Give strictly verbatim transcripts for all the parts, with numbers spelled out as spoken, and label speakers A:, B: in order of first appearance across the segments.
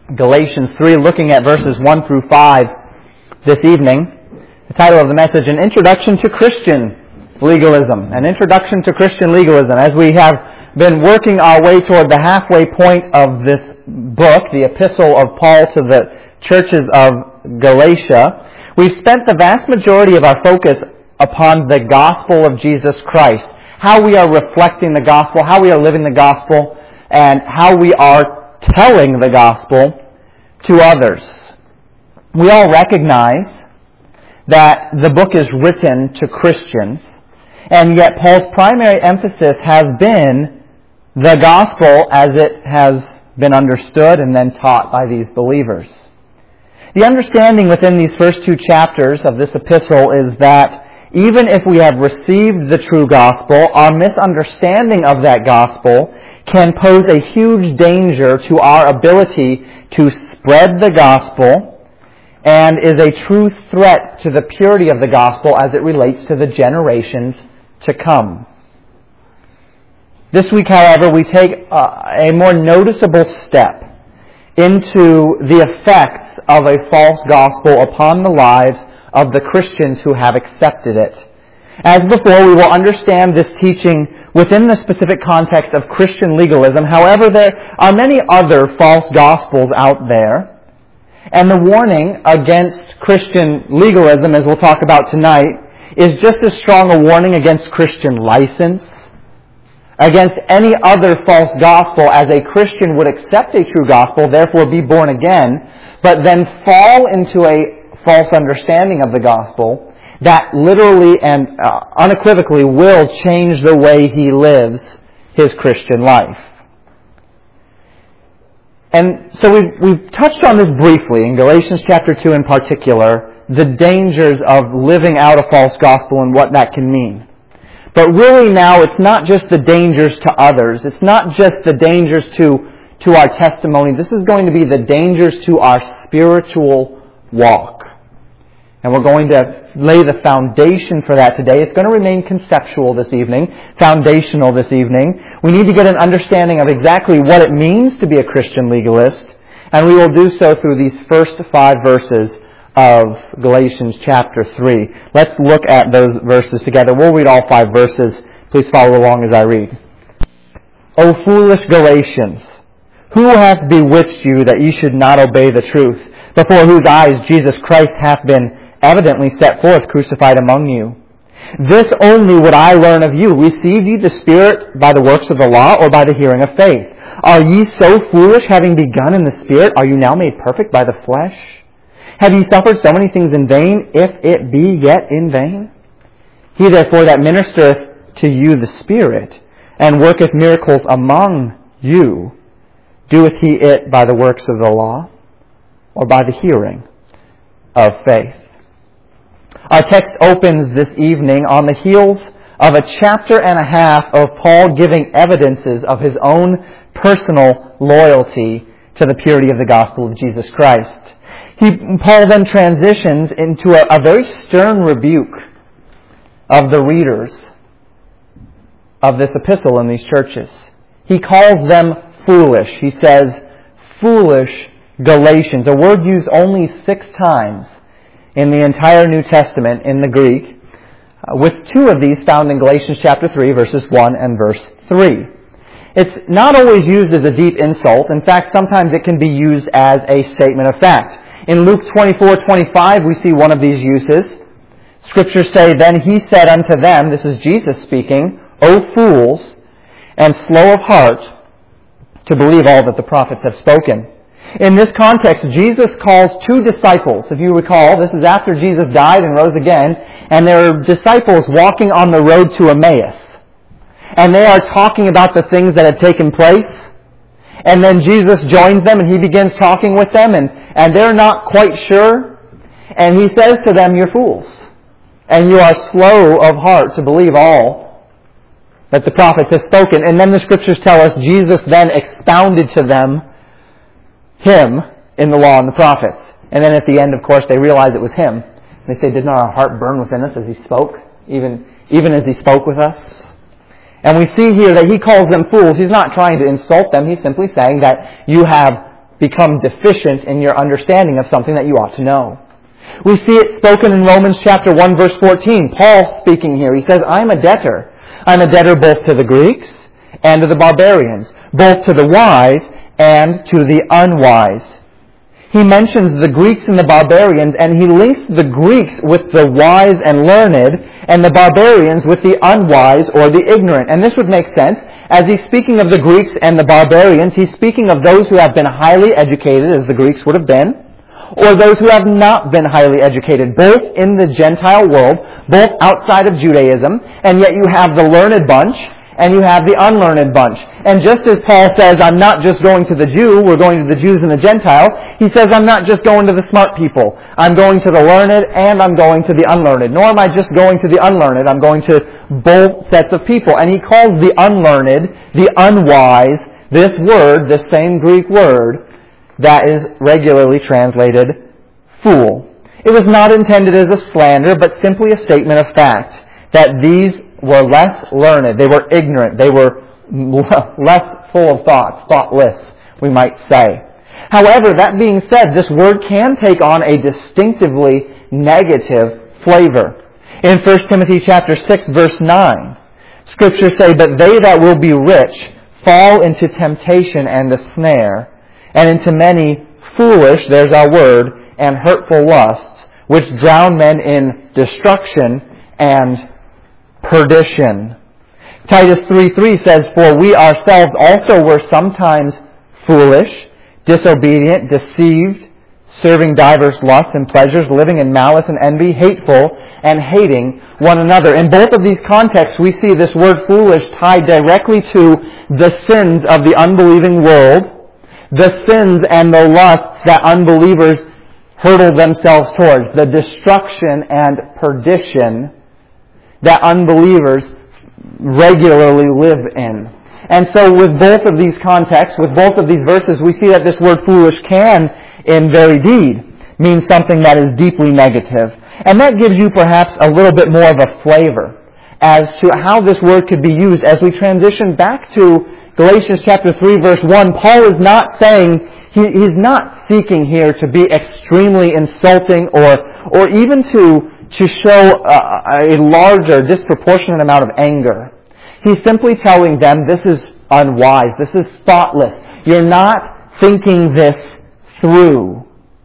A: Galatians three, looking at verses one through five this evening. The title of the message, An Introduction to Christian Legalism. An Introduction to Christian Legalism. As we have been working our way toward the halfway point of this book, the epistle of Paul to the churches of Galatia, we've spent the vast majority of our focus upon the gospel of Jesus Christ. How we are reflecting the gospel, how we are living the gospel, and how we are telling the gospel to others. We all recognize that the book is written to Christians, and yet Paul's primary emphasis has been the gospel as it has been understood and then taught by these believers. The understanding within these first two chapters of this epistle is that even if we have received the true gospel, our misunderstanding of that gospel can pose a huge danger to our ability to spread the gospel and is a true threat to the purity of the gospel as it relates to the generations to come. This week, however, we take a more noticeable step into the effects of a false gospel upon the lives of the Christians who have accepted it. As before, we will understand this teaching within the specific context of Christian legalism. However, there are many other false gospels out there. And the warning against Christian legalism, as we'll talk about tonight, is just as strong a warning against Christian license, against any other false gospel, as a Christian would accept a true gospel, therefore be born again, but then fall into a false understanding of the gospel that literally and uh, unequivocally will change the way he lives his Christian life. And so we've, we've touched on this briefly in Galatians chapter two in particular, the dangers of living out a false gospel and what that can mean. But really now it's not just the dangers to others. It's not just the dangers to, to our testimony. This is going to be the dangers to our spiritual walk. And we're going to lay the foundation for that today. It's going to remain conceptual this evening, foundational this evening. We need to get an understanding of exactly what it means to be a Christian legalist, and we will do so through these first five verses of Galatians chapter three. Let's look at those verses together. We'll read all five verses. Please follow along as I read. O foolish Galatians, who hath bewitched you that ye should not obey the truth, before whose eyes Jesus Christ hath been evidently set forth, crucified among you? This only would I learn of you. Received ye the Spirit by the works of the law, or by the hearing of faith? Are ye so foolish, having begun in the Spirit, are you now made perfect by the flesh? Have ye suffered so many things in vain, if it be yet in vain? He therefore that ministereth to you the Spirit, and worketh miracles among you, doeth he it by the works of the law, or by the hearing of faith? Our text opens this evening on the heels of a chapter and a half of Paul giving evidences of his own personal loyalty to the purity of the gospel of Jesus Christ. He, Paul then transitions into a, a very stern rebuke of the readers of this epistle in these churches. He calls them foolish. He says, foolish Galatians, a word used only six times in the entire New Testament in the Greek, uh, with two of these found in Galatians chapter three, verses one and verse three. It's not always used as a deep insult. In fact, sometimes it can be used as a statement of fact. In Luke twenty-four twenty-five, we see one of these uses. Scriptures say, Then he said unto them, this is Jesus speaking, O fools, and slow of heart to believe all that the prophets have spoken. In this context, Jesus calls two disciples. If you recall, this is after Jesus died and rose again, and there are disciples walking on the road to Emmaus. And they are talking about the things that had taken place. And then Jesus joins them and he begins talking with them, and, and they're not quite sure. And he says to them, You're fools, and you are slow of heart to believe all that the prophets have spoken. And then the Scriptures tell us Jesus then expounded to them Him in the law and the prophets. And then at the end, of course, they realize it was Him. They say, Did not our heart burn within us as He spoke, even, even as He spoke with us? And we see here that He calls them fools. He's not trying to insult them. He's simply saying that you have become deficient in your understanding of something that you ought to know. We see it spoken in Romans chapter one, verse fourteen. Paul speaking here. He says, I'm a debtor. I'm a debtor both to the Greeks and to the barbarians, both to the wise and to the unwise. He mentions the Greeks and the barbarians, and he links the Greeks with the wise and learned, and the barbarians with the unwise or the ignorant. And this would make sense. As he's speaking of the Greeks and the barbarians, he's speaking of those who have been highly educated, as the Greeks would have been, or those who have not been highly educated, both in the Gentile world, both outside of Judaism, and yet you have the learned bunch, and you have the unlearned bunch. And just as Paul says, I'm not just going to the Jew, we're going to the Jews and the Gentile, he says, I'm not just going to the smart people. I'm going to the learned and I'm going to the unlearned. Nor am I just going to the unlearned, I'm going to both sets of people. And he calls the unlearned, the unwise, this word, this same Greek word, that is regularly translated fool. It was not intended as a slander, but simply a statement of fact, that these were less learned, they were ignorant, they were less full of thoughts, thoughtless, we might say. However, that being said, this word can take on a distinctively negative flavor. In First Timothy chapter six, verse nine, Scriptures say, But they that will be rich fall into temptation and a snare, and into many foolish, there's our word, and hurtful lusts, which drown men in destruction and perdition. Titus three three says, For we ourselves also were sometimes foolish, disobedient, deceived, serving divers lusts and pleasures, living in malice and envy, hateful, and hating one another. In both of these contexts, we see this word foolish tied directly to the sins of the unbelieving world, the sins and the lusts that unbelievers hurtle themselves towards, the destruction and perdition that unbelievers regularly live in. And so with both of these contexts, with both of these verses, we see that this word foolish can, in very deed, mean something that is deeply negative. And that gives you perhaps a little bit more of a flavor as to how this word could be used as we transition back to Galatians chapter three, verse one. Paul is not saying, he, he's not seeking here to be extremely insulting or, or even to to show a, a larger, disproportionate amount of anger. He's simply telling them, this is unwise, this is thoughtless. You're not thinking this through.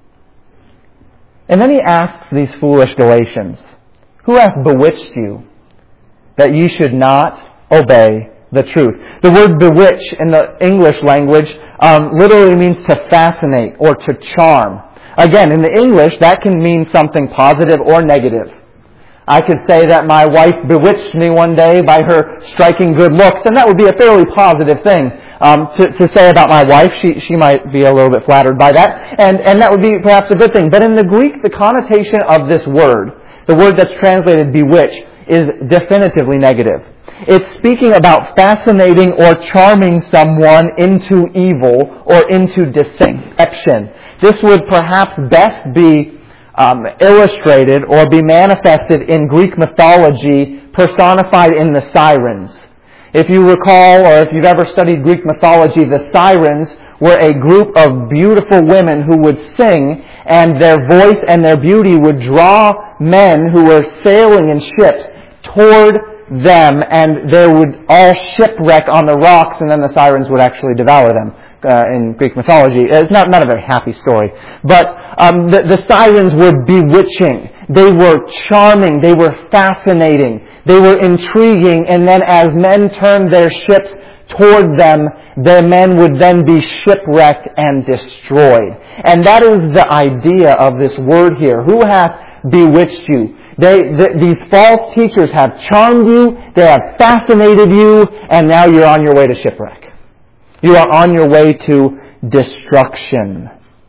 A: And then he asks these foolish Galatians, Who hath bewitched you, that ye should not obey the truth? The word bewitch in the English language um, literally means to fascinate or to charm. Again, in the English, that can mean something positive or negative. I could say that my wife bewitched me one day by her striking good looks, and that would be a fairly positive thing um, to, to say about my wife. She she might be a little bit flattered by that, and, and that would be perhaps a good thing. But in the Greek, the connotation of this word, the word that's translated bewitch, is definitively negative. It's speaking about fascinating or charming someone into evil or into deception. This would perhaps best be um, illustrated or be manifested in Greek mythology, personified in the sirens. If you recall, or if you've ever studied Greek mythology, the sirens were a group of beautiful women who would sing, and their voice and their beauty would draw men who were sailing in ships toward them, and they would all shipwreck on the rocks, and then the sirens would actually devour them. Uh, in Greek mythology, it's not not a very happy story, but um, the, the sirens were bewitching. They were charming. They were fascinating. They were intriguing. And then, as men turned their ships toward them, their men would then be shipwrecked and destroyed. And that is the idea of this word here. Who hath bewitched you? They, th- these false teachers have charmed you. They have fascinated you, and now you're on your way to shipwreck. You are on your way to destruction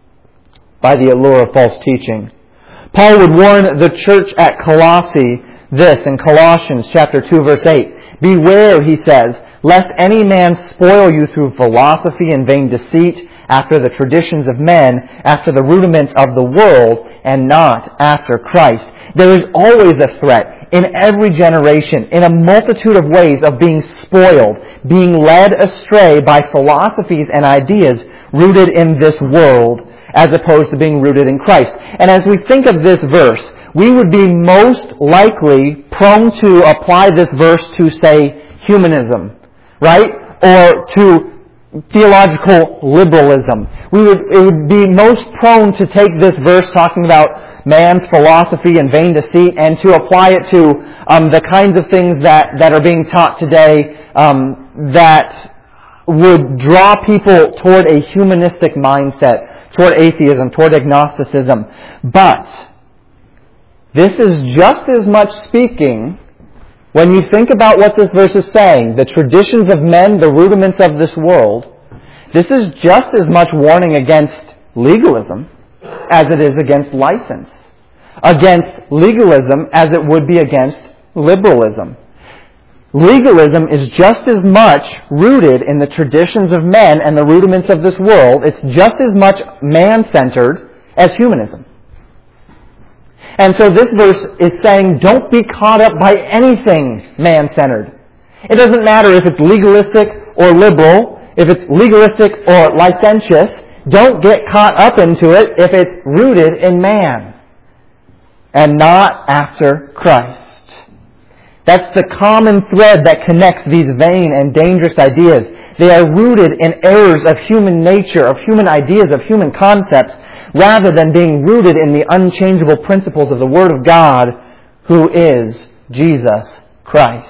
A: by the allure of false teaching. Paul would warn the church at Colossae this in Colossians chapter two, verse eight. Beware, he says, lest any man spoil you through philosophy and vain deceit, after the traditions of men, after the rudiments of the world, and not after Christ. There is always a threat in every generation, in a multitude of ways, of being spoiled, being led astray by philosophies and ideas rooted in this world as opposed to being rooted in Christ. And as we think of this verse, we would be most likely prone to apply this verse to, say, humanism, right? Or to theological liberalism. We would, it would be most prone to take this verse talking about man's philosophy and vain deceit and to apply it to um, the kinds of things that, that are being taught today um, that would draw people toward a humanistic mindset, toward atheism, toward agnosticism. But this is just as much speaking, when you think about what this verse is saying, the traditions of men, the rudiments of this world, this is just as much warning against legalism as it is against license, against legalism as it would be against liberalism. Legalism is just as much rooted in the traditions of men and the rudiments of this world. It's just as much man-centered as humanism. And so this verse is saying, don't be caught up by anything man-centered. It doesn't matter if it's legalistic or liberal, if it's legalistic or licentious. Don't get caught up into it if it's rooted in man and not after Christ. That's the common thread that connects these vain and dangerous ideas. They are rooted in errors of human nature, of human ideas, of human concepts, rather than being rooted in the unchangeable principles of the Word of God, who is Jesus Christ.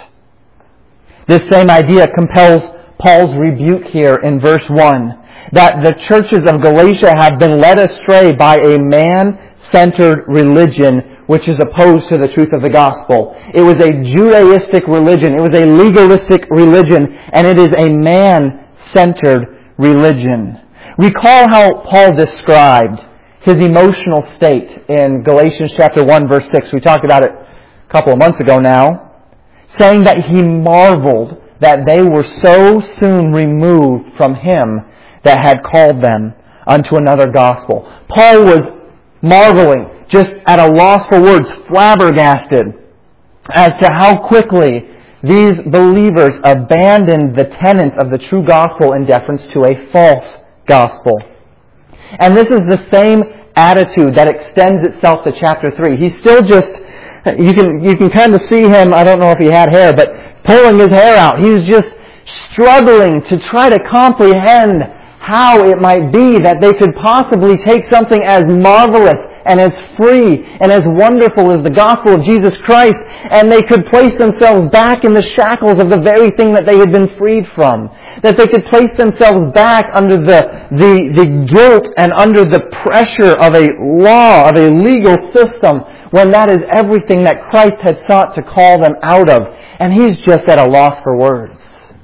A: This same idea compels Paul's rebuke here in verse one, that the churches of Galatia have been led astray by a man-centered religion which is opposed to the truth of the gospel. It was a Judaistic religion. It was a legalistic religion. And it is a man-centered religion. Recall how Paul described his emotional state in Galatians chapter one, verse six. We talked about it a couple of months ago now. Saying that he marveled that they were so soon removed from him that had called them unto another gospel. Paul was marveling, just at a loss for words, flabbergasted as to how quickly these believers abandoned the tenets of the true gospel in deference to a false gospel. And this is the same attitude that extends itself to chapter three. He's still just, you can you can kind of see him, I don't know if he had hair, but pulling his hair out. He's just struggling to try to comprehend how it might be that they could possibly take something as marvelous and as free and as wonderful as the gospel of Jesus Christ, and they could place themselves back in the shackles of the very thing that they had been freed from. That they could place themselves back under the, the, the guilt and under the pressure of a law, of a legal system, when that is everything that Christ had sought to call them out of. And he's just at a loss for words.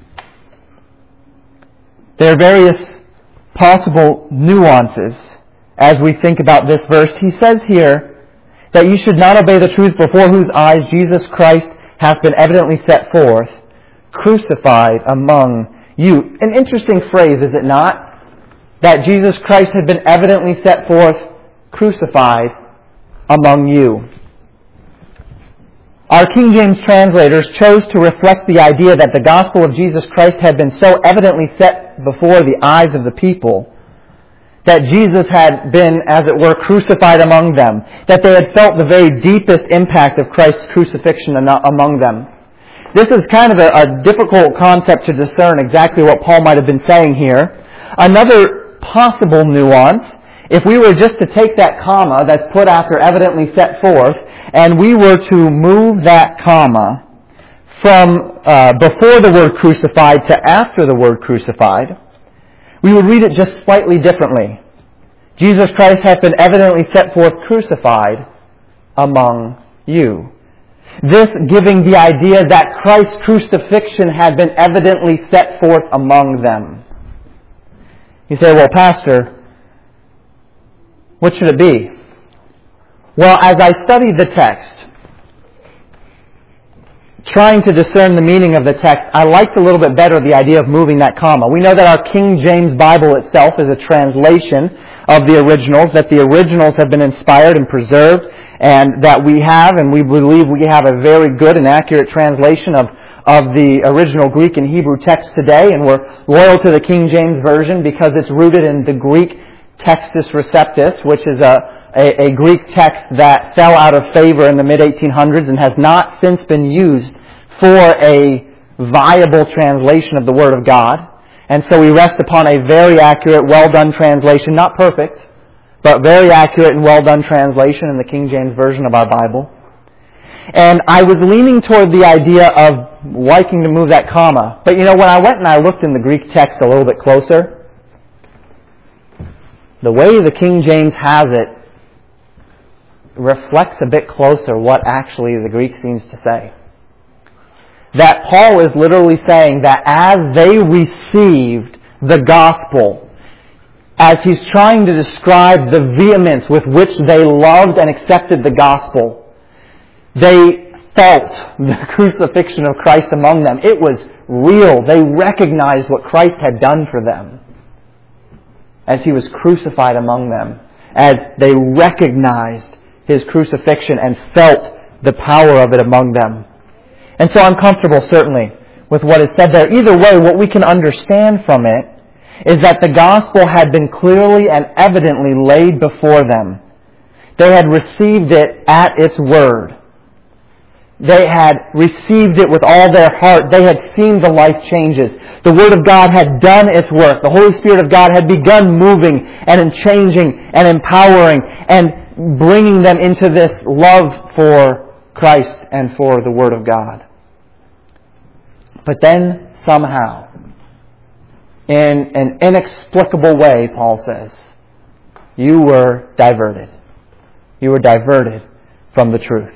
A: There are various possible nuances as we think about this verse. He says here that you should not obey the truth before whose eyes Jesus Christ hath been evidently set forth, crucified among you. An interesting phrase, is it not? That Jesus Christ had been evidently set forth, crucified among you. Our King James translators chose to reflect the idea that the gospel of Jesus Christ had been so evidently set before the eyes of the people that Jesus had been, as it were, crucified among them, that they had felt the very deepest impact of Christ's crucifixion among them. This is kind of a, a difficult concept to discern exactly what Paul might have been saying here. Another possible nuance, if we were just to take that comma that's put after evidently set forth, and we were to move that comma from uh, before the word crucified to after the word crucified, we would read it just slightly differently. Jesus Christ hath been evidently set forth crucified among you. This giving the idea that Christ's crucifixion had been evidently set forth among them. You say, well, Pastor, what should it be? Well, as I studied the text, trying to discern the meaning of the text, I liked a little bit better the idea of moving that comma. We know that our King James Bible itself is a translation of the originals, that the originals have been inspired and preserved, and that we have, and we believe we have a very good and accurate translation of, of the original Greek and Hebrew text today, and we're loyal to the King James Version because it's rooted in the Greek Textus Receptus, which is a, a, a Greek text that fell out of favor in the mid eighteen hundreds and has not since been used for a viable translation of the Word of God. And so we rest upon a very accurate, well-done translation, not perfect, but very accurate and well-done translation in the King James Version of our Bible. And I was leaning toward the idea of liking to move that comma. But you know, when I went and I looked in the Greek text a little bit closer, the way the King James has it reflects a bit closer what actually the Greek seems to say. That Paul is literally saying that as they received the gospel, as he's trying to describe the vehemence with which they loved and accepted the gospel, they felt the crucifixion of Christ among them. It was real. They recognized what Christ had done for them as he was crucified among them, as they recognized his crucifixion and felt the power of it among them. And so I'm comfortable, certainly, with what is said there. Either way, what we can understand from it is that the gospel had been clearly and evidently laid before them. They had received it at its word. They had received it with all their heart. They had seen the life changes. The Word of God had done its work. The Holy Spirit of God had begun moving and changing and empowering and bringing them into this love for Christ and for the Word of God. But then, somehow, in an inexplicable way, Paul says, you were diverted. You were diverted from the truth.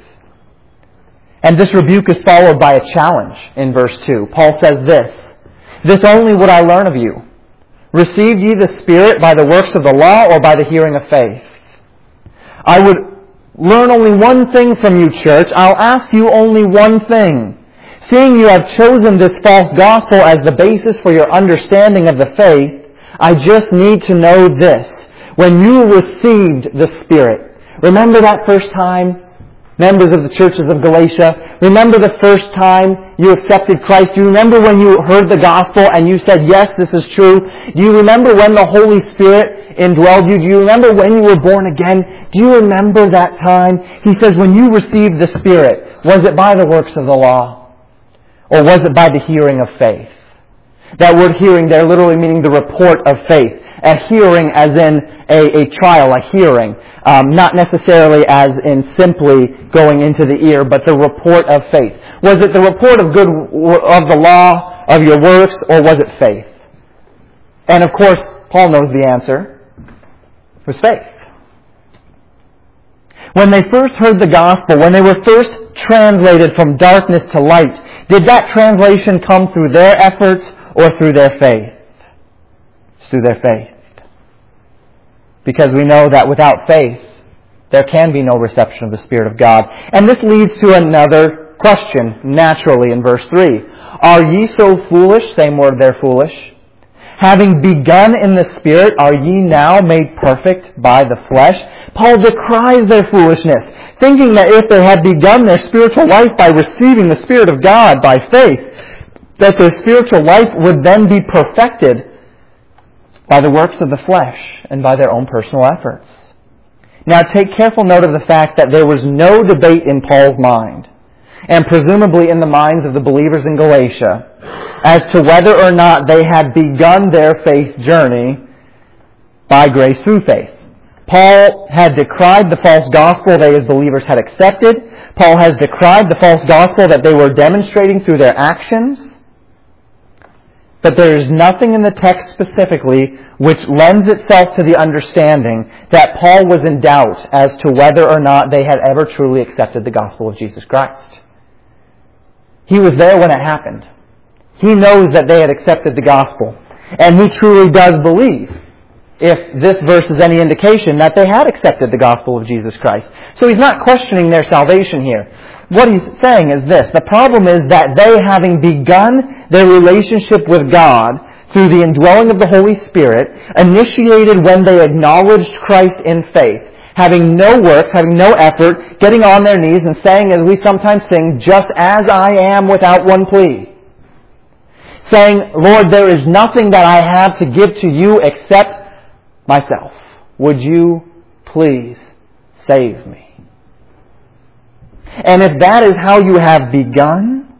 A: And this rebuke is followed by a challenge in verse two. Paul says this, this only would I learn of you. Received ye the Spirit by the works of the law or by the hearing of faith? I would learn only one thing from you, church. I'll ask you only one thing. Seeing you have chosen this false gospel as the basis for your understanding of the faith, I just need to know this. When you received the Spirit, remember that first time, members of the churches of Galatia, remember the first time you accepted Christ? Do you remember when you heard the gospel and you said, yes, this is true? Do you remember when the Holy Spirit indwelled you? Do you remember when you were born again? Do you remember that time? He says, when you received the Spirit, was it by the works of the law? Or was it by the hearing of faith? That word hearing there literally meaning the report of faith. A hearing as in a, a trial, a hearing. Um, not necessarily as in simply going into the ear, but the report of faith. Was it the report of good of the law, of your works, or was it faith? And of course, Paul knows the answer. It was faith. When they first heard the gospel, when they were first translated from darkness to light, did that translation come through their efforts or through their faith? It's through their faith. Because we know that without faith, there can be no reception of the Spirit of God. And this leads to another question, naturally, in verse three. Are ye so foolish? Same word there, foolish. Having begun in the Spirit, are ye now made perfect by the flesh? Paul decries their foolishness, thinking that if they had begun their spiritual life by receiving the Spirit of God by faith, that their spiritual life would then be perfected by the works of the flesh and by their own personal efforts. Now take careful note of the fact that there was no debate in Paul's mind, and presumably in the minds of the believers in Galatia, as to whether or not they had begun their faith journey by grace through faith. Paul had decried the false gospel they as believers had accepted. Paul has decried the false gospel that they were demonstrating through their actions. But there is nothing in the text specifically which lends itself to the understanding that Paul was in doubt as to whether or not they had ever truly accepted the gospel of Jesus Christ. He was there when it happened. He knows that they had accepted the gospel. And he truly does believe, if this verse is any indication, that they had accepted the gospel of Jesus Christ. So he's not questioning their salvation here. What he's saying is this. The problem is that they, having begun their relationship with God through the indwelling of the Holy Spirit, initiated when they acknowledged Christ in faith, having no works, having no effort, getting on their knees and saying, as we sometimes sing, just as I am without one plea. Saying, Lord, there is nothing that I have to give to you except myself. Would you please save me? And if that is how you have begun,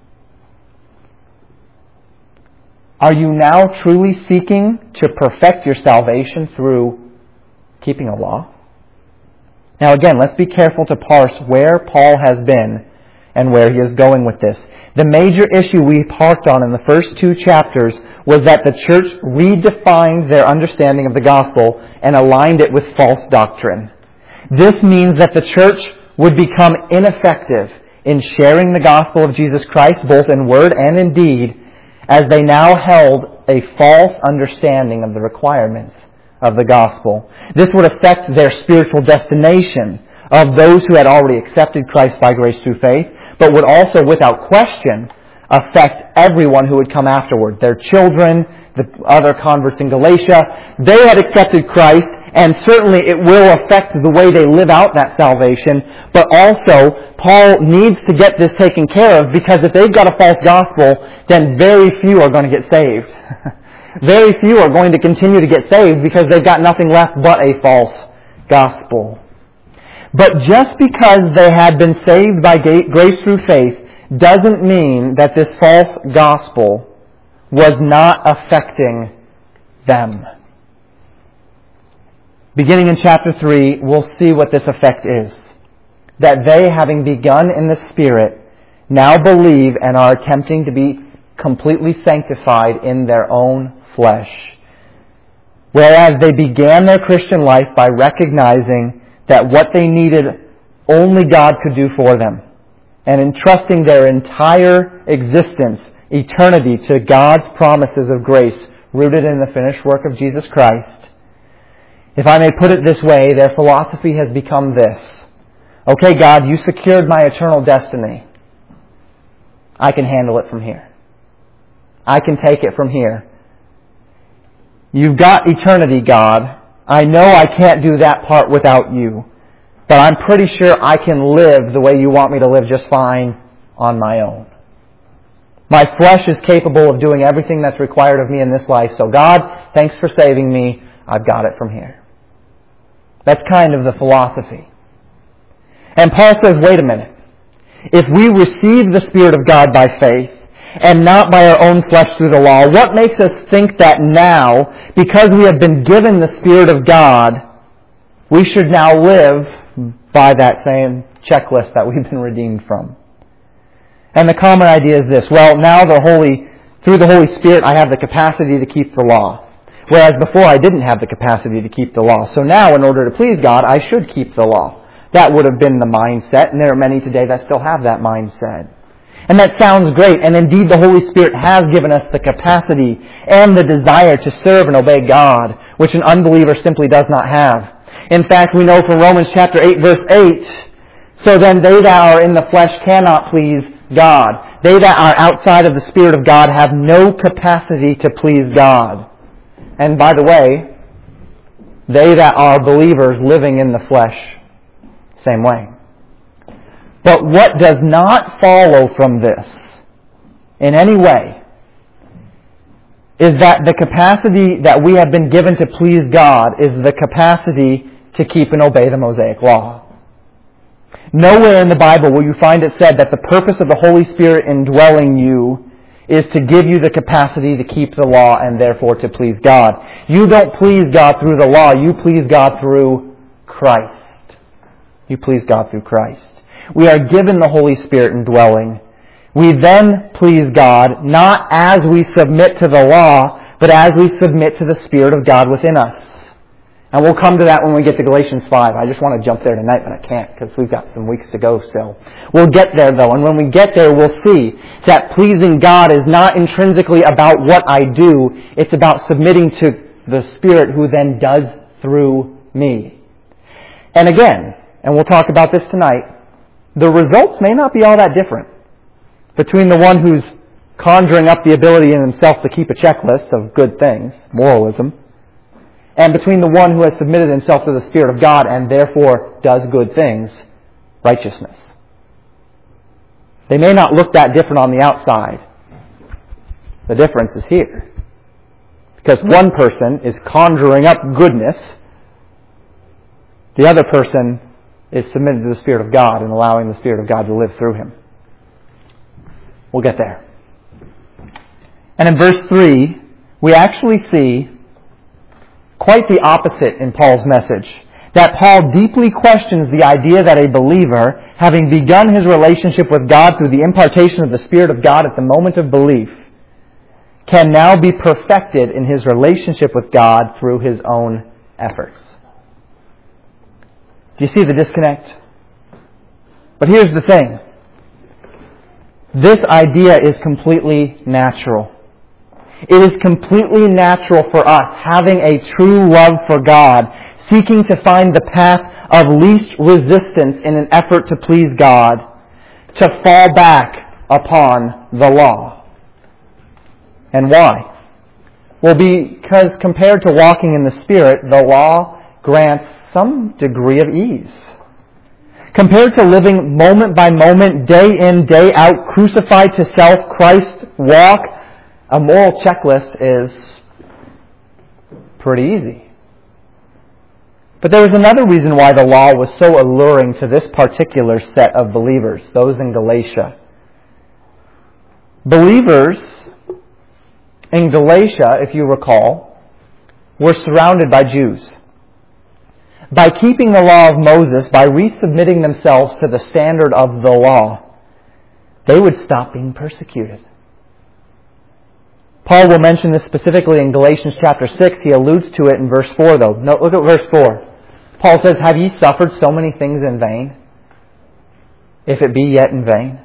A: are you now truly seeking to perfect your salvation through keeping a law? Now again, let's be careful to parse where Paul has been and where he is going with this. The major issue we parked on in the first two chapters was that the church redefined their understanding of the gospel and aligned it with false doctrine. This means that the church would become ineffective in sharing the gospel of Jesus Christ, both in word and in deed, as they now held a false understanding of the requirements of the gospel. This would affect their spiritual destination of those who had already accepted Christ by grace through faith, but would also, without question, affect everyone who would come afterward. Their children, the other converts in Galatia, they had accepted Christ, and certainly it will affect the way they live out that salvation, but also Paul needs to get this taken care of, because if they've got a false gospel, then very few are going to get saved. Very few are going to continue to get saved because they've got nothing left but a false gospel. But just because they had been saved by grace through faith doesn't mean that this false gospel was not affecting them. Beginning in chapter three, we'll see what this effect is. That they, having begun in the Spirit, now believe and are attempting to be completely sanctified in their own flesh. Whereas they began their Christian life by recognizing that what they needed only God could do for them, and entrusting their entire existence, eternity, to God's promises of grace rooted in the finished work of Jesus Christ. If I may put it this way, their philosophy has become this. Okay, God, you secured my eternal destiny. I can handle it from here. I can take it from here. You've got eternity, God. I know I can't do that part without you, but I'm pretty sure I can live the way you want me to live just fine on my own. My flesh is capable of doing everything that's required of me in this life, so God, thanks for saving me. I've got it from here. That's kind of the philosophy. And Paul says, wait a minute. If we receive the Spirit of God by faith, and not by our own flesh through the law, what makes us think that now, because we have been given the Spirit of God, we should now live by that same checklist that we've been redeemed from? And the common idea is this: well, now the Holy, through the Holy Spirit, I have the capacity to keep the law. Whereas before I didn't have the capacity to keep the law. So now, in order to please God, I should keep the law. That would have been the mindset, and there are many today that still have that mindset. And that sounds great, and indeed the Holy Spirit has given us the capacity and the desire to serve and obey God, which an unbeliever simply does not have. In fact, we know from Romans chapter eight, verse eight, so then they that are in the flesh cannot please God. They that are outside of the Spirit of God have no capacity to please God. And by the way, they that are believers living in the flesh, same way. But what does not follow from this in any way is that the capacity that we have been given to please God is the capacity to keep and obey the Mosaic Law. Nowhere in the Bible will you find it said that the purpose of the Holy Spirit indwelling you is to give you the capacity to keep the law and therefore to please God. You don't please God through the law, you please God through Christ. You please God through Christ. We are given the Holy Spirit indwelling. We then please God, not as we submit to the law, but as we submit to the Spirit of God within us. And we'll come to that when we get to Galatians five. I just want to jump there tonight, but I can't because we've got some weeks to go still. We'll get there though, and when we get there, we'll see that pleasing God is not intrinsically about what I do. It's about submitting to the Spirit who then does through me. And again, and we'll talk about this tonight, the results may not be all that different between the one who's conjuring up the ability in himself to keep a checklist of good things, moralism, and between the one who has submitted himself to the Spirit of God and therefore does good things, righteousness. They may not look that different on the outside. The difference is here. Because one person is conjuring up goodness, the other person is submitted to the Spirit of God and allowing the Spirit of God to live through him. We'll get there. And in verse three, we actually see quite the opposite in Paul's message. That Paul deeply questions the idea that a believer, having begun his relationship with God through the impartation of the Spirit of God at the moment of belief, can now be perfected in his relationship with God through his own efforts. Do you see the disconnect? But here's the thing. This idea is completely natural. It is completely natural for us, having a true love for God, seeking to find the path of least resistance in an effort to please God, to fall back upon the law. And why? Well, because compared to walking in the Spirit, the law grants some degree of ease. Compared to living moment by moment, day in, day out, crucified to self, Christ walk, a moral checklist is pretty easy. But there was another reason why the law was so alluring to this particular set of believers, those in Galatia. Believers in Galatia, if you recall, were surrounded by Jews. By keeping the law of Moses, by resubmitting themselves to the standard of the law, they would stop being persecuted. Paul will mention this specifically in Galatians chapter six. He alludes to it in verse four, though. No, look at verse four. Paul says, "Have ye suffered so many things in vain, if it be yet in vain?"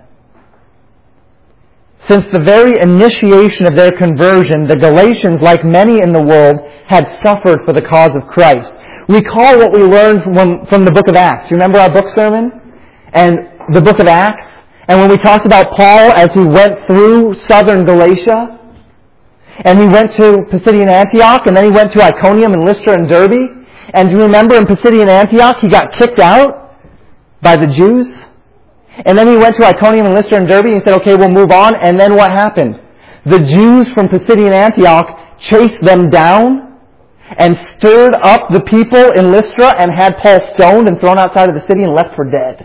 A: Since the very initiation of their conversion, the Galatians, like many in the world, had suffered for the cause of Christ. Recall what we learned from, from the book of Acts. You remember our book sermon? And the book of Acts? And when we talked about Paul as he went through southern Galatia, and he went to Pisidian Antioch, and then he went to Iconium and Lystra and Derbe. And do you remember in Pisidian Antioch, he got kicked out by the Jews? And then he went to Iconium and Lystra and Derbe, and he said, okay, we'll move on. And then what happened? The Jews from Pisidian Antioch chased them down and stirred up the people in Lystra and had Paul stoned and thrown outside of the city and left for dead.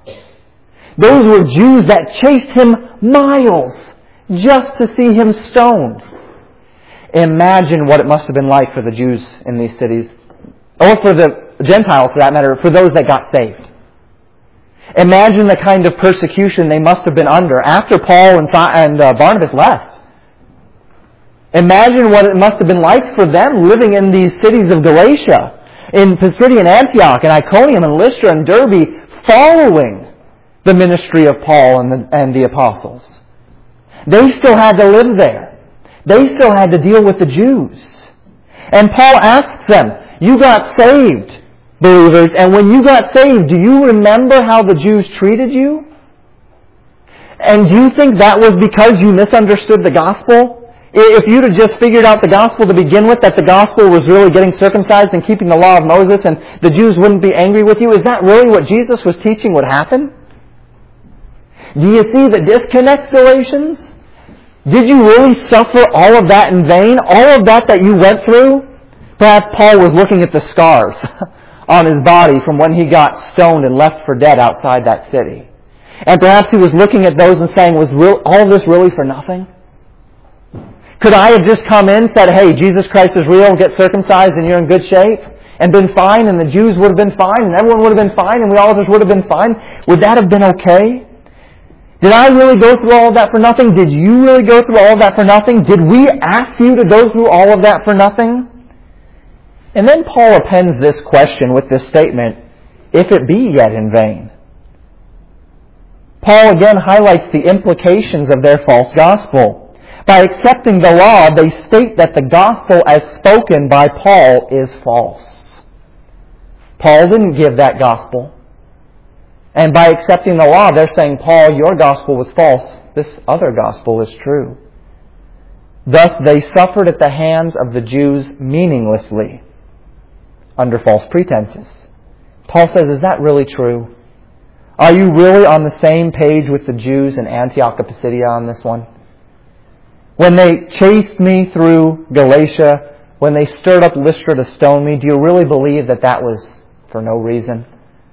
A: Those were Jews that chased him miles just to see him stoned. Imagine what it must have been like for the Jews in these cities, or for the Gentiles for that matter, for those that got saved. Imagine the kind of persecution they must have been under after Paul and, and uh, Barnabas left. Imagine what it must have been like for them living in these cities of Galatia, in Pisidian Antioch and Iconium and Lystra and Derbe, following the ministry of Paul and the, and the apostles. They still had to live there. They still had to deal with the Jews. And Paul asks them, you got saved, believers, and when you got saved, do you remember how the Jews treated you? And do you think that was because you misunderstood the gospel? If you'd have just figured out the gospel to begin with, that the gospel was really getting circumcised and keeping the law of Moses and the Jews wouldn't be angry with you, is that really what Jesus was teaching would happen? Do you see the disconnect, Galatians? Did you really suffer all of that in vain? All of that that you went through? Perhaps Paul was looking at the scars on his body from when he got stoned and left for dead outside that city. And perhaps he was looking at those and saying, was real, all this really for nothing? Could I have just come in and said, hey, Jesus Christ is real, get circumcised and you're in good shape, and been fine, and the Jews would have been fine, and everyone would have been fine, and we all just would have been fine? Would that have been okay? Did I really go through all of that for nothing? Did you really go through all of that for nothing? Did we ask you to go through all of that for nothing? And then Paul appends this question with this statement, if it be yet in vain. Paul again highlights the implications of their false gospel. By accepting the law, they state that the gospel as spoken by Paul is false. Paul didn't give that gospel. And by accepting the law, they're saying, Paul, your gospel was false. This other gospel is true. Thus, they suffered at the hands of the Jews meaninglessly, under false pretenses. Paul says, is that really true? Are you really on the same page with the Jews in Antioch of Pisidia on this one? When they chased me through Galatia, when they stirred up Lystra to stone me, do you really believe that that was for no reason?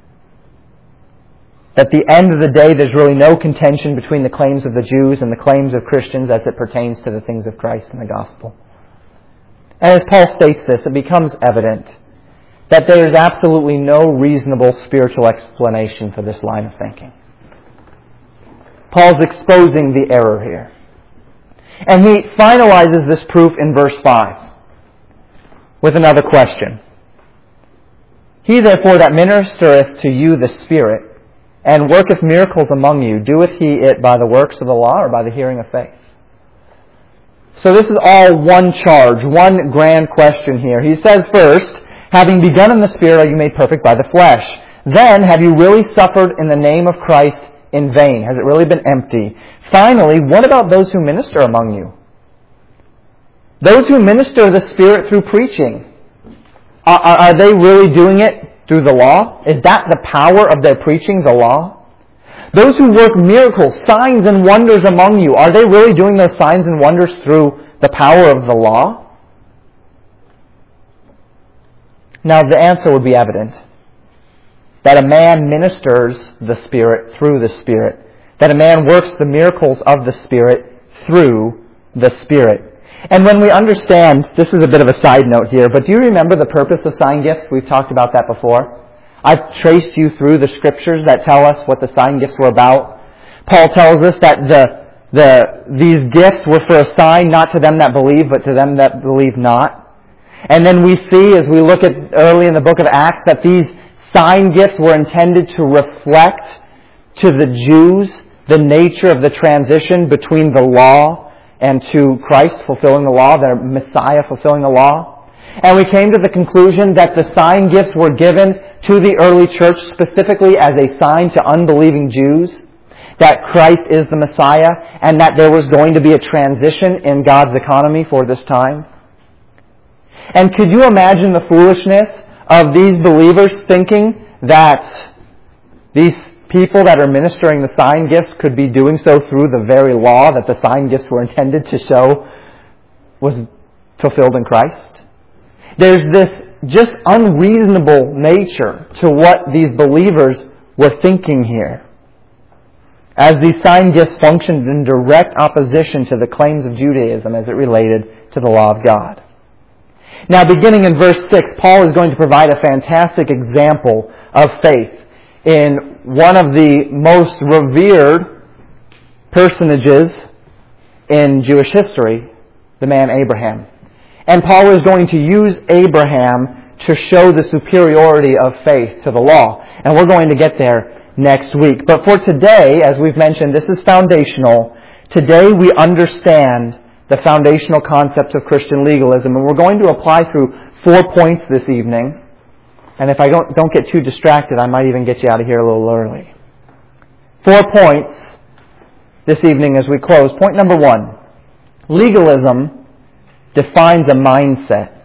A: At the end of the day, there's really no contention between the claims of the Jews and the claims of Christians as it pertains to the things of Christ and the gospel. And as Paul states this, it becomes evident that there is absolutely no reasonable spiritual explanation for this line of thinking. Paul's exposing the error here. And he finalizes this proof in verse five with another question. He therefore that ministereth to you the Spirit, and worketh miracles among you, doeth he it by the works of the law or by the hearing of faith? So this is all one charge, one grand question here. He says first, having begun in the Spirit are you made perfect by the flesh. Then, have you really suffered in the name of Christ in vain? Has it really been empty? Finally, what about those who minister among you? Those who minister the Spirit through preaching, are, are they really doing it through the law? Is that the power of their preaching, the law? Those who work miracles, signs and wonders among you, are they really doing those signs and wonders through the power of the law? Now, the answer would be evident. That a man ministers the Spirit through the Spirit. That a man works the miracles of the Spirit through the Spirit. And when we understand, this is a bit of a side note here, but do you remember the purpose of sign gifts? We've talked about that before. I've traced you through the scriptures that tell us what the sign gifts were about. Paul tells us that the, the, these gifts were for a sign not to them that believe, but to them that believe not. And then we see, as we look at early in the book of Acts, that these sign gifts were intended to reflect to the Jews the nature of the transition between the law and to Christ fulfilling the law, their Messiah fulfilling the law. And we came to the conclusion that the sign gifts were given to the early church specifically as a sign to unbelieving Jews that Christ is the Messiah and that there was going to be a transition in God's economy for this time. And could you imagine the foolishness of these believers thinking that these people that are ministering the sign gifts could be doing so through the very law that the sign gifts were intended to show was fulfilled in Christ? There's this just unreasonable nature to what these believers were thinking here, as these sign gifts functioned in direct opposition to the claims of Judaism as it related to the law of God. Now, beginning in verse six, Paul is going to provide a fantastic example of faith in one of the most revered personages in Jewish history, the man Abraham. And Paul is going to use Abraham to show the superiority of faith to the law. And we're going to get there next week. But for today, as we've mentioned, this is foundational. Today we understand the foundational concepts of Christian legalism. And we're going to apply through four points this evening. And if I don't, don't get too distracted, I might even get you out of here a little early. Four points this evening as we close. Point number one. Legalism defines a mindset,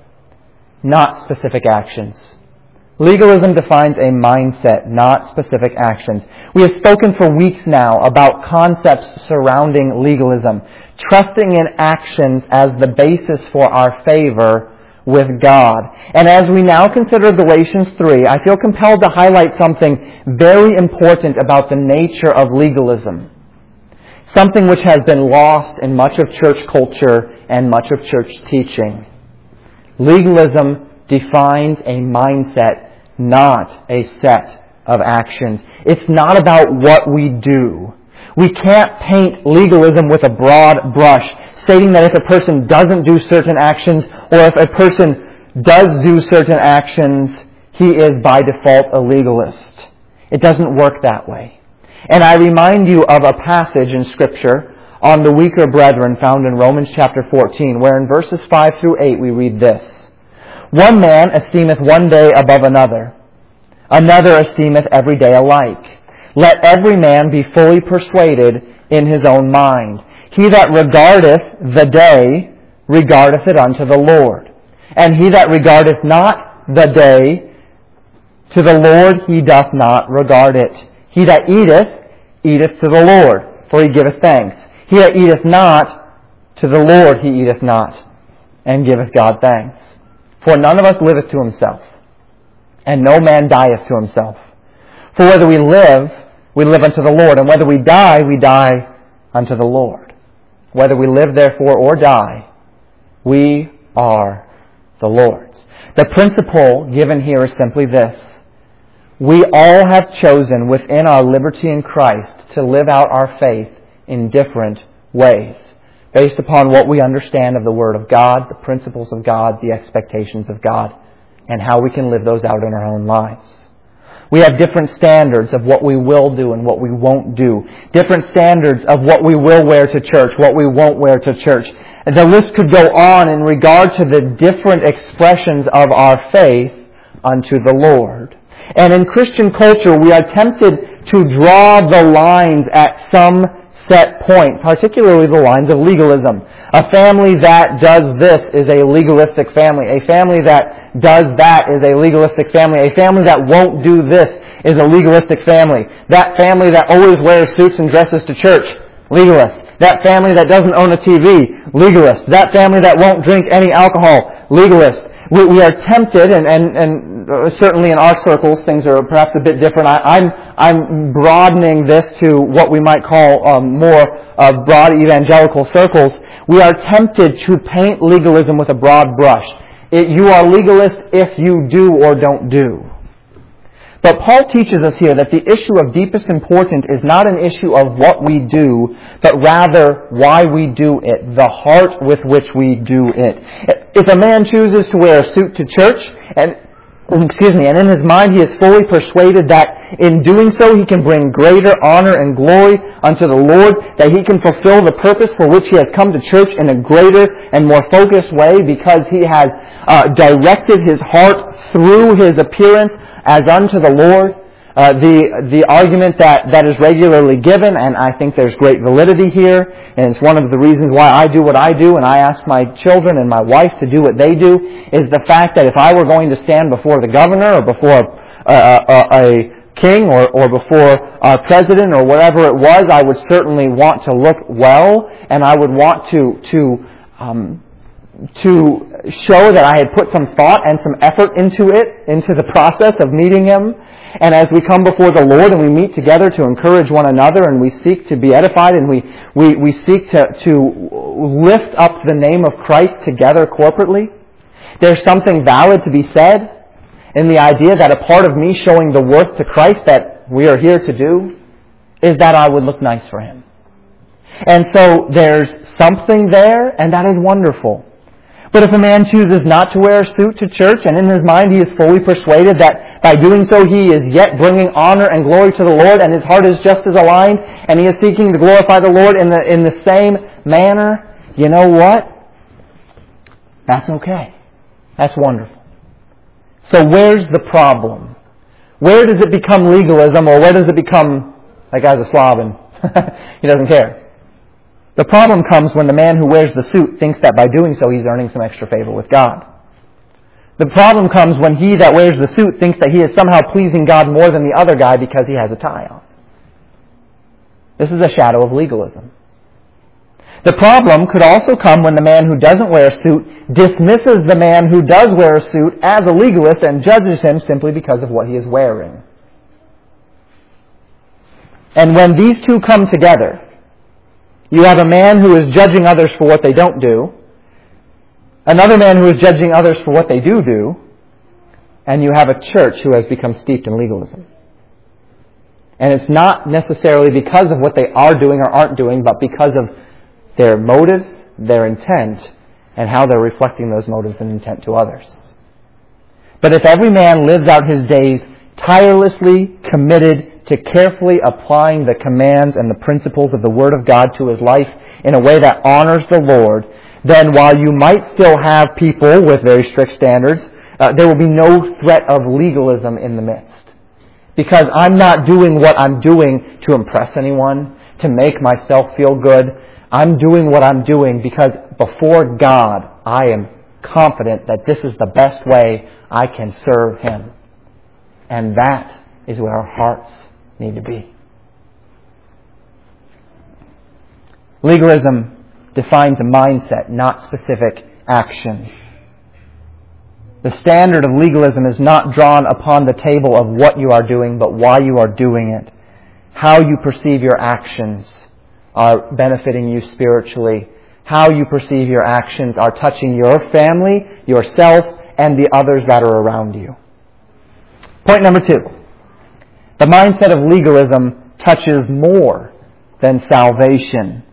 A: not specific actions. Legalism defines a mindset, not specific actions. We have spoken for weeks now about concepts surrounding legalism. Trusting in actions as the basis for our favor with God. And as we now consider Galatians three, I feel compelled to highlight something very important about the nature of legalism. Something which has been lost in much of church culture and much of church teaching. Legalism defines a mindset, not a set of actions. It's not about what we do. We can't paint legalism with a broad brush, stating that if a person doesn't do certain actions, or if a person does do certain actions, he is by default a legalist. It doesn't work that way. And I remind you of a passage in Scripture on the weaker brethren found in Romans chapter fourteen, where in verses five through eight we read this. One man esteemeth one day above another, another esteemeth every day alike. Let every man be fully persuaded in his own mind. He that regardeth the day regardeth it unto the Lord. And he that regardeth not the day, to the Lord he doth not regard it. He that eateth, eateth to the Lord, for he giveth thanks. He that eateth not, to the Lord he eateth not, and giveth God thanks. For none of us liveth to himself, and no man dieth to himself. For whether we live, we live unto the Lord, and whether we die, we die unto the Lord. Whether we live therefore or die, we are the Lord's. The principle given here is simply this. We all have chosen within our liberty in Christ to live out our faith in different ways, based upon what we understand of the Word of God, the principles of God, the expectations of God, and how we can live those out in our own lives. We have different standards of what we will do and what we won't do. Different standards of what we will wear to church, what we won't wear to church. And the list could go on in regard to the different expressions of our faith unto the Lord. And in Christian culture, we are tempted to draw the lines at some set point, particularly the lines of legalism. A family that does this is a legalistic family. A family that does that is a legalistic family. A family that won't do this is a legalistic family. That family that always wears suits and dresses to church, legalist. That family that doesn't own a T V, legalist. That family that won't drink any alcohol, legalist. We, we are tempted, and, and, and certainly in our circles things are perhaps a bit different. I, I'm, I'm broadening this to what we might call um, more uh, broad evangelical circles. We are tempted to paint legalism with a broad brush. It, you are legalist if you do or don't do. But Paul teaches us here that the issue of deepest importance is not an issue of what we do, but rather why we do it, the heart with which we do it. If a man chooses to wear a suit to church, and excuse me, and in his mind he is fully persuaded that in doing so he can bring greater honor and glory unto the Lord, that he can fulfill the purpose for which he has come to church in a greater and more focused way because he has uh, directed his heart through his appearance as unto the Lord. Uh, the the argument that, that is regularly given, and I think there's great validity here, and it's one of the reasons why I do what I do, and I ask my children and my wife to do what they do, is the fact that if I were going to stand before the governor or before a, a, a king or, or before our president or whatever it was, I would certainly want to look well, and I would want to to um, to show that I had put some thought and some effort into it, into the process of meeting him. And as we come before the Lord and we meet together to encourage one another and we seek to be edified and we, we, we seek to, to lift up the name of Christ together corporately, there's something valid to be said in the idea that a part of me showing the worth to Christ that we are here to do is that I would look nice for him. And so there's something there, and that is wonderful. But if a man chooses not to wear a suit to church, and in his mind he is fully persuaded that by doing so he is yet bringing honor and glory to the Lord, and his heart is just as aligned, and he is seeking to glorify the Lord in the in the same manner, you know what? That's okay. That's wonderful. So where's the problem? Where does it become legalism, or where does it become, that guy's a slob and he doesn't care? The problem comes when the man who wears the suit thinks that by doing so he's earning some extra favor with God. The problem comes when he that wears the suit thinks that he is somehow pleasing God more than the other guy because he has a tie on. This is a shadow of legalism. The problem could also come when the man who doesn't wear a suit dismisses the man who does wear a suit as a legalist and judges him simply because of what he is wearing. And when these two come together, you have a man who is judging others for what they don't do, another man who is judging others for what they do do, and you have a church who has become steeped in legalism. And it's not necessarily because of what they are doing or aren't doing, but because of their motives, their intent, and how they're reflecting those motives and intent to others. But if every man lives out his days tirelessly committed to carefully applying the commands and the principles of the Word of God to his life in a way that honors the Lord, then while you might still have people with very strict standards, uh, there will be no threat of legalism in the midst. Because I'm not doing what I'm doing to impress anyone, to make myself feel good. I'm doing what I'm doing because before God, I am confident that this is the best way I can serve Him. And that is where our hearts need to be. Legalism defines a mindset, not specific actions. The standard of legalism is not drawn upon the table of what you are doing, but why you are doing it. How you perceive your actions are benefiting you spiritually. How you perceive your actions are touching your family, yourself, and the others that are around you. Point number two. The mindset of legalism touches more than salvation.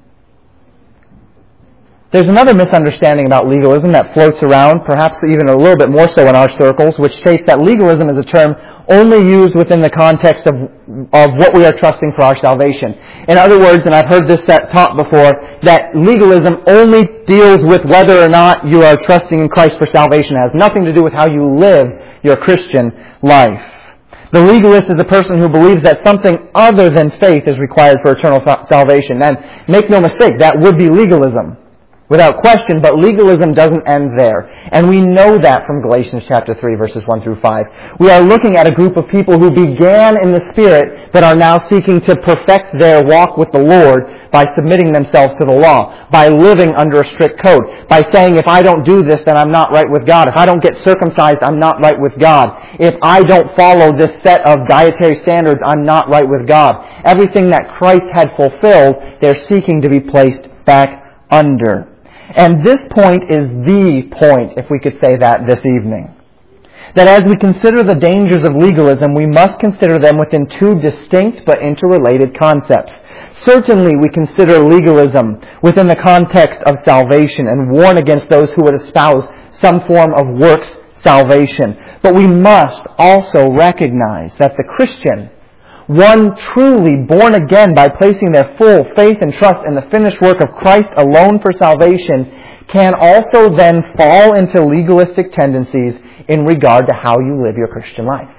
A: There's another misunderstanding about legalism that floats around, perhaps even a little bit more so in our circles, which states that legalism is a term only used within the context of, of what we are trusting for our salvation. In other words, and I've heard this taught before, that legalism only deals with whether or not you are trusting in Christ for salvation. It has nothing to do with how you live your Christian life. The legalist is a person who believes that something other than faith is required for eternal salvation. And make no mistake, that would be legalism, without question, but legalism doesn't end there. And we know that from Galatians chapter three, verses one through five. We are looking at a group of people who began in the Spirit but are now seeking to perfect their walk with the Lord by submitting themselves to the law, by living under a strict code, by saying, if I don't do this, then I'm not right with God. If I don't get circumcised, I'm not right with God. If I don't follow this set of dietary standards, I'm not right with God. Everything that Christ had fulfilled, they're seeking to be placed back under. And this point is the point, if we could say that this evening. That as we consider the dangers of legalism, we must consider them within two distinct but interrelated concepts. Certainly we consider legalism within the context of salvation and warn against those who would espouse some form of works salvation. But we must also recognize that the Christian, one truly born again by placing their full faith and trust in the finished work of Christ alone for salvation, can also then fall into legalistic tendencies in regard to how you live your Christian life.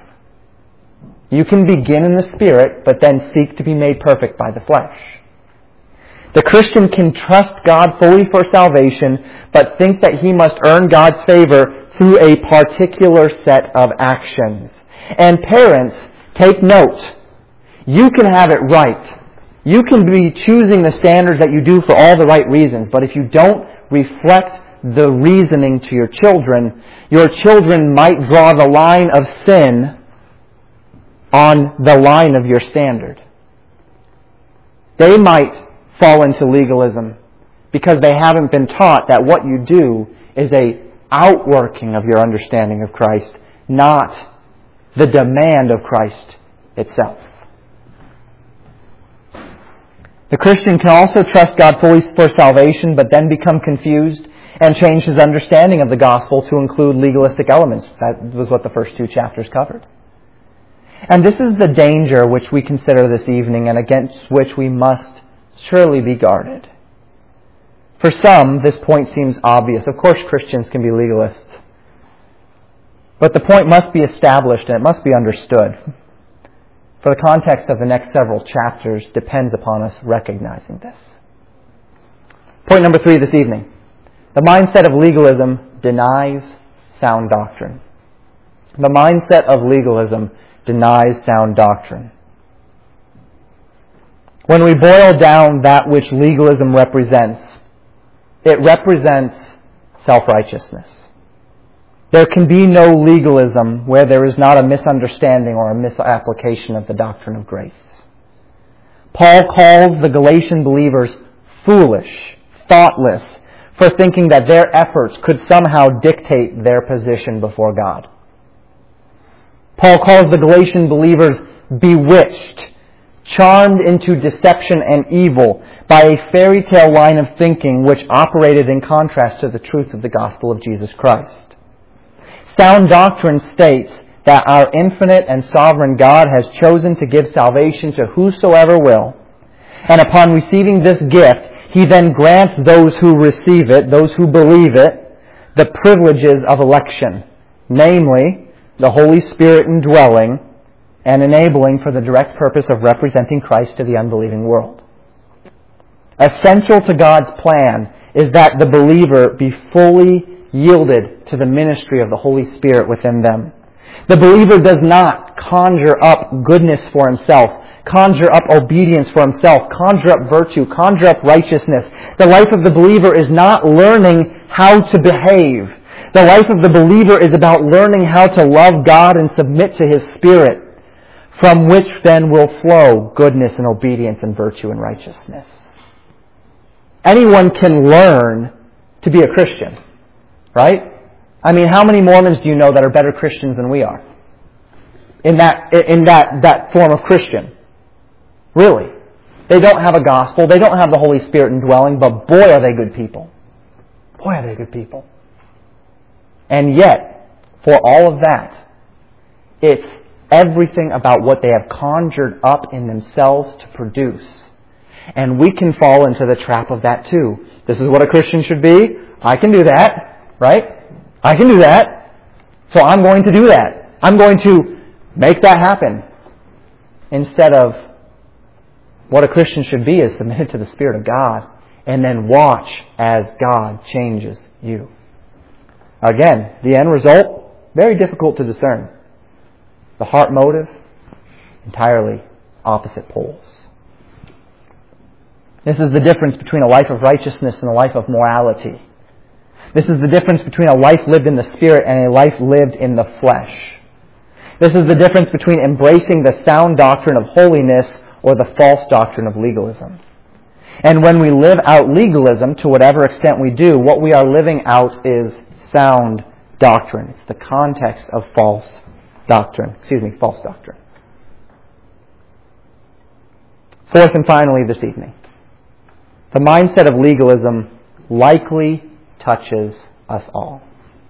A: You can begin in the Spirit, but then seek to be made perfect by the flesh. The Christian can trust God fully for salvation, but think that he must earn God's favor through a particular set of actions. And parents, take note. You can have it right. You can be choosing the standards that you do for all the right reasons, but if you don't reflect the reasoning to your children, your children might draw the line of sin on the line of your standard. They might fall into legalism because they haven't been taught that what you do is a outworking of your understanding of Christ, not the demand of Christ itself. The Christian can also trust God fully for salvation, but then become confused and change his understanding of the gospel to include legalistic elements. That was what the first two chapters covered. And this is the danger which we consider this evening and against which we must surely be guarded. For some, this point seems obvious. Of course, Christians can be legalists. But the point must be established and it must be understood. For the context of the next several chapters depends upon us recognizing this. Point number three this evening. The mindset of legalism denies sound doctrine. The mindset of legalism denies sound doctrine. When we boil down that which legalism represents, it represents self-righteousness. There can be no legalism where there is not a misunderstanding or a misapplication of the doctrine of grace. Paul calls the Galatian believers foolish, thoughtless, for thinking that their efforts could somehow dictate their position before God. Paul calls the Galatian believers bewitched, charmed into deception and evil by a fairy tale line of thinking which operated in contrast to the truth of the gospel of Jesus Christ. Sound doctrine states that our infinite and sovereign God has chosen to give salvation to whosoever will. And upon receiving this gift, He then grants those who receive it, those who believe it, the privileges of election, namely, the Holy Spirit indwelling and enabling for the direct purpose of representing Christ to the unbelieving world. Essential to God's plan is that the believer be fully yielded to the ministry of the Holy Spirit within them. The believer does not conjure up goodness for himself, conjure up obedience for himself, conjure up virtue, conjure up righteousness. The life of the believer is not learning how to behave. The life of the believer is about learning how to love God and submit to His Spirit, from which then will flow goodness and obedience and virtue and righteousness. Anyone can learn to be a Christian, right? I mean, how many Mormons do you know that are better Christians than we are? In that, in that, that form of Christian. Really. They don't have a gospel. They don't have the Holy Spirit indwelling, but boy, are they good people. Boy, are they good people. And yet, for all of that, it's everything about what they have conjured up in themselves to produce. And we can fall into the trap of that too. This is what a Christian should be. I can do that, right? I can do that. So I'm going to do that. I'm going to make that happen. Instead of what a Christian should be is submitted to the Spirit of God and then watch as God changes you. Again, the end result, very difficult to discern. The heart motive, entirely opposite poles. This is the difference between a life of righteousness and a life of morality. This is the difference between a life lived in the Spirit and a life lived in the flesh. This is the difference between embracing the sound doctrine of holiness or the false doctrine of legalism. And when we live out legalism, to whatever extent we do, what we are living out is sound doctrine. It's the context of false doctrine. Excuse me, false doctrine. Fourth and finally this evening, the mindset of legalism likely touches us all.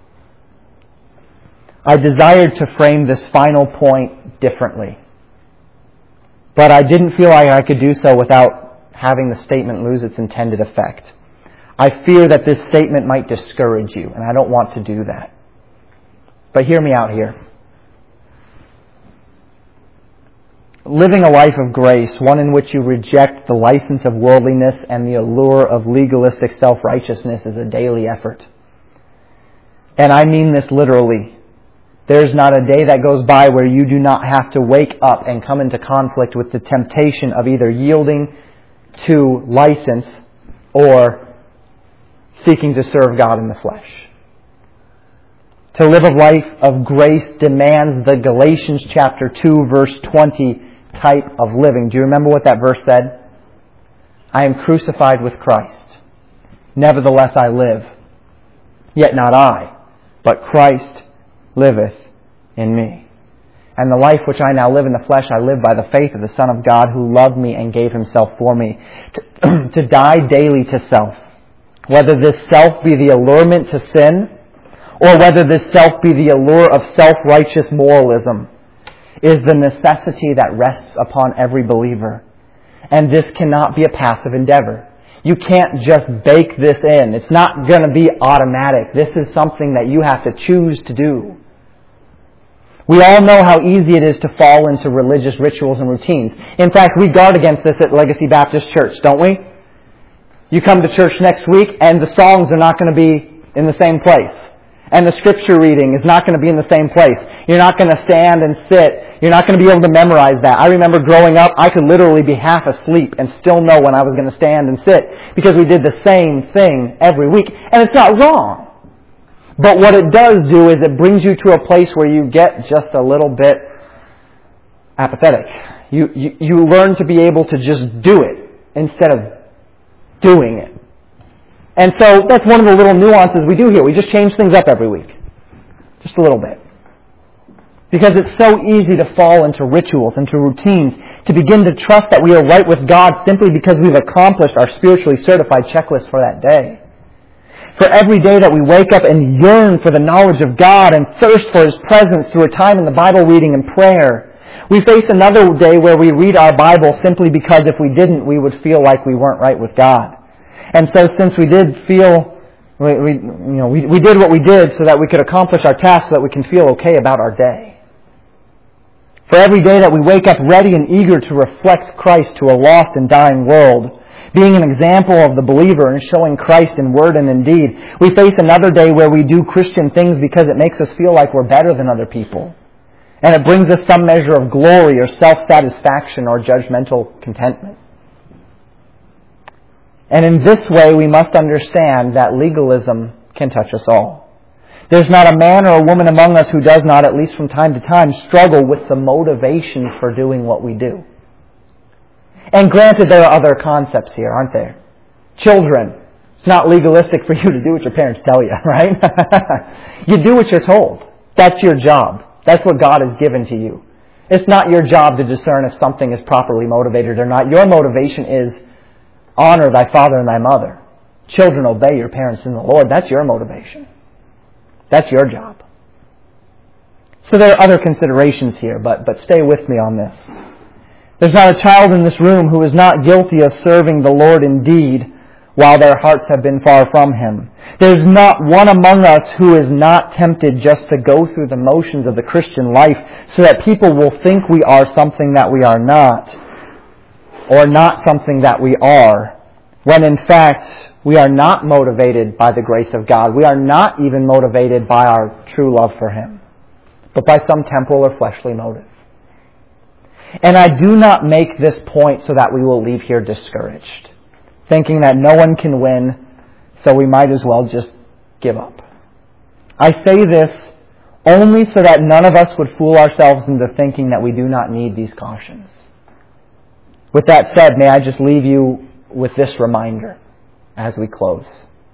A: I desired to frame this final point differently, but I didn't feel like I could do so without having the statement lose its intended effect. I fear that this statement might discourage you, and I don't want to do that. But hear me out here. Living a life of grace, one in which you reject the license of worldliness and the allure of legalistic self-righteousness, is a daily effort. And I mean this literally. There's not a day that goes by where you do not have to wake up and come into conflict with the temptation of either yielding to license or seeking to serve God in the flesh. To live a life of grace demands the Galatians chapter two verse twenty type of living. Do you remember what that verse said? I am crucified with Christ. Nevertheless I live. Yet not I, but Christ liveth in me. And the life which I now live in the flesh, I live by the faith of the Son of God who loved me and gave Himself for me. To, to die daily to self. Whether this self be the allurement to sin, or whether this self be the allure of self-righteous moralism, is the necessity that rests upon every believer. And this cannot be a passive endeavor. You can't just bake this in. It's not going to be automatic. This is something that you have to choose to do. We all know how easy it is to fall into religious rituals and routines. In fact, we guard against this at Legacy Baptist Church, don't we? You come to church next week and the songs are not going to be in the same place. And the scripture reading is not going to be in the same place. You're not going to stand and sit. You're not going to be able to memorize that. I remember growing up, I could literally be half asleep and still know when I was going to stand and sit because we did the same thing every week. And it's not wrong. But what it does do is it brings you to a place where you get just a little bit apathetic. You, you, you learn to be able to just do it instead of doing it. And so that's one of the little nuances we do here. We just change things up every week. Just a little bit. Because it's so easy to fall into rituals, into routines, to begin to trust that we are right with God simply because we've accomplished our spiritually certified checklist for that day. For every day that we wake up and yearn for the knowledge of God and thirst for His presence through a time in the Bible reading and prayer, we face another day where we read our Bible simply because if we didn't, we would feel like we weren't right with God. And so since we did feel, we, we, you know, we, we did what we did so that we could accomplish our task so that we can feel okay about our day. For every day that we wake up ready and eager to reflect Christ to a lost and dying world, being an example of the believer and showing Christ in word and in deed. We face another day where we do Christian things because it makes us feel like we're better than other people. And it brings us some measure of glory or self-satisfaction or judgmental contentment. And in this way, we must understand that legalism can touch us all. There's not a man or a woman among us who does not, at least from time to time, struggle with the motivation for doing what we do. And granted, there are other concepts here, aren't there? Children. It's not legalistic for you to do what your parents tell you, right? You do what you're told. That's your job. That's what God has given to you. It's not your job to discern if something is properly motivated or not. Your motivation is honor thy father and thy mother. Children, obey your parents in the Lord. That's your motivation. That's your job. So there are other considerations here, but, but stay with me on this. There's not a child in this room who is not guilty of serving the Lord in deed while their hearts have been far from Him. There's not one among us who is not tempted just to go through the motions of the Christian life so that people will think we are something that we are not, or not something that we are, when in fact we are not motivated by the grace of God. We are not even motivated by our true love for Him, but by some temporal or fleshly motive. And I do not make this point so that we will leave here discouraged, thinking that no one can win, so we might as well just give up. I say this only so that none of us would fool ourselves into thinking that we do not need these cautions. With that said, may I just leave you with this reminder as we close.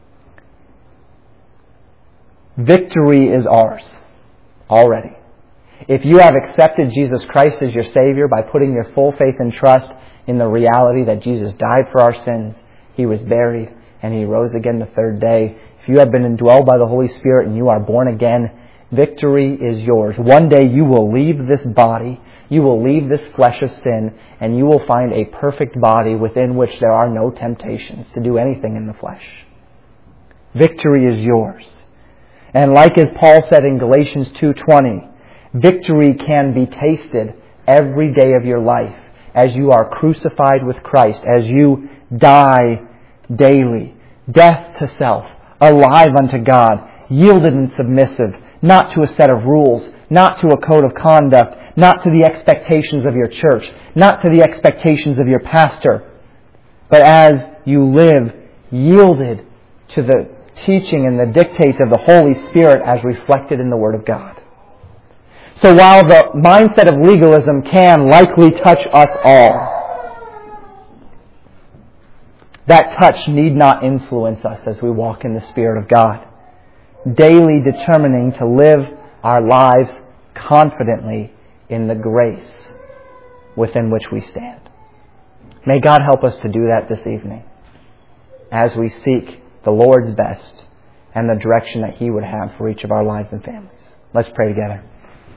A: Victory is ours already. If you have accepted Jesus Christ as your Savior by putting your full faith and trust in the reality that Jesus died for our sins, He was buried, and He rose again the third day. If you have been indwelled by the Holy Spirit and you are born again, victory is yours. One day you will leave this body, you will leave this flesh of sin, and you will find a perfect body within which there are no temptations to do anything in the flesh. Victory is yours. And like as Paul said in Galatians two twenty, victory can be tasted every day of your life as you are crucified with Christ, as you die daily. Death to self, alive unto God, yielded and submissive, not to a set of rules, not to a code of conduct, not to the expectations of your church, not to the expectations of your pastor, but as you live yielded to the teaching and the dictates of the Holy Spirit as reflected in the Word of God. So while the mindset of legalism can likely touch us all, that touch need not influence us as we walk in the Spirit of God, daily determining to live our lives confidently in the grace within which we stand. May God help us to do that this evening as we seek the Lord's best and the direction that He would have for each of our lives and families. Let's pray together.